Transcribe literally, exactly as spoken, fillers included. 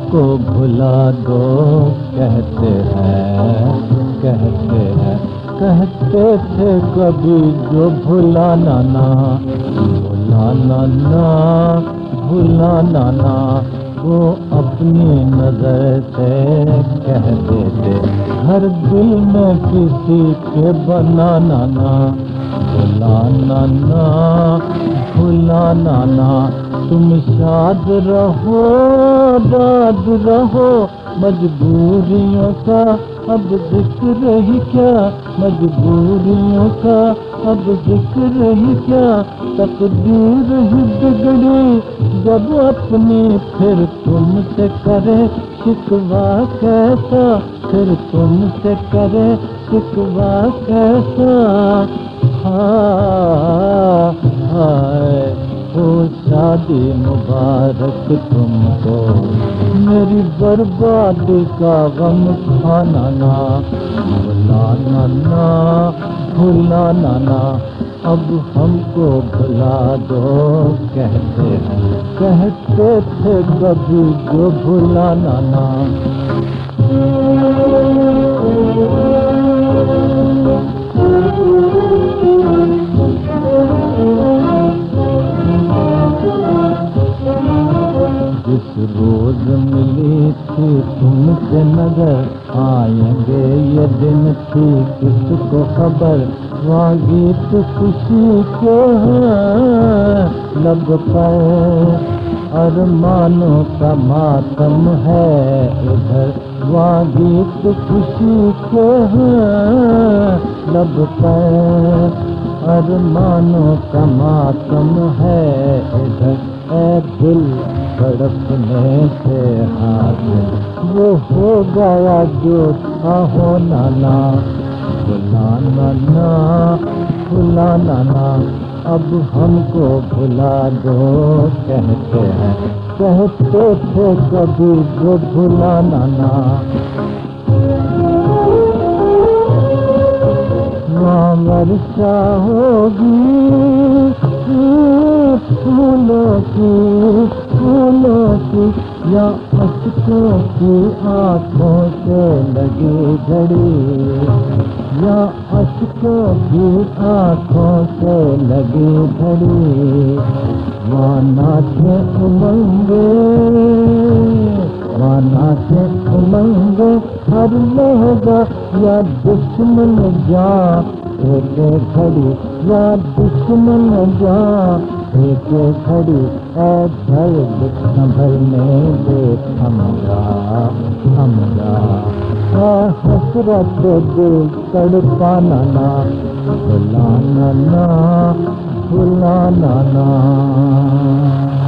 हमको भुला दो कहते हैं, कहते हैं, कहते थे कभी जो भुलाना ना, भुलाना ना, भुलाना ना, वो अपनी नजर से कह देते हर दिल में किसी के बनाना ना, भुलाना ना, भुलाना ना। तुम शाद रहो आबाद रहो, मजबूरियों का अब जिक्र ही क्या, मजबूरियों का अब जिक्र ही क्या। तकदीर ही बिगड़ी जब अपनी, फिर तुमसे करे शिकवा कैसा, फिर तुमसे करे शिकवा कैसा। हाय हाय हो शादी मुबारक तुमको, मेरी बर्बादी का गम खाना ना, भुलाना ना, भुलाना ना। अब हमको भुला दो कहते हैं, कहते थे कभी जो भुलाना ना। जिस रोज मिली थी तुमसे नजर, आएंगे ये दिन थी किसको खबर। वहाँ गीत खुशी के हैं लब पर, अरमानों का मातम है इधर। वहाँ गीत खुशी के हैं लब पर, अरमानों का मातम है इधर। ऐ दिल तड़पने से हाथ वो हो गया जो था होना ना, भुलाना ना, भुलाना ना। अब हमको भुला दो कहते हैं, कहते थे कभी जो भुलाना ना। वहाँ वर्षा होगी फूलों की, फूलों की, या अश्कों की आँखों से लगी घड़ी, या अश्कों की आँखों से लगी घड़ी। वहाँ नाचे उमंगे, वहाँ नाचे उमंगे हर लहजा, या दुश्मन जा एक घड़ी, या दुश्मन जा एक घड़ी। ऐ दर्द संभलने दे हमरा, हमरा। ऐ हसरत दिल तड़पाना ना, भुलाना ना, भुलाना ना।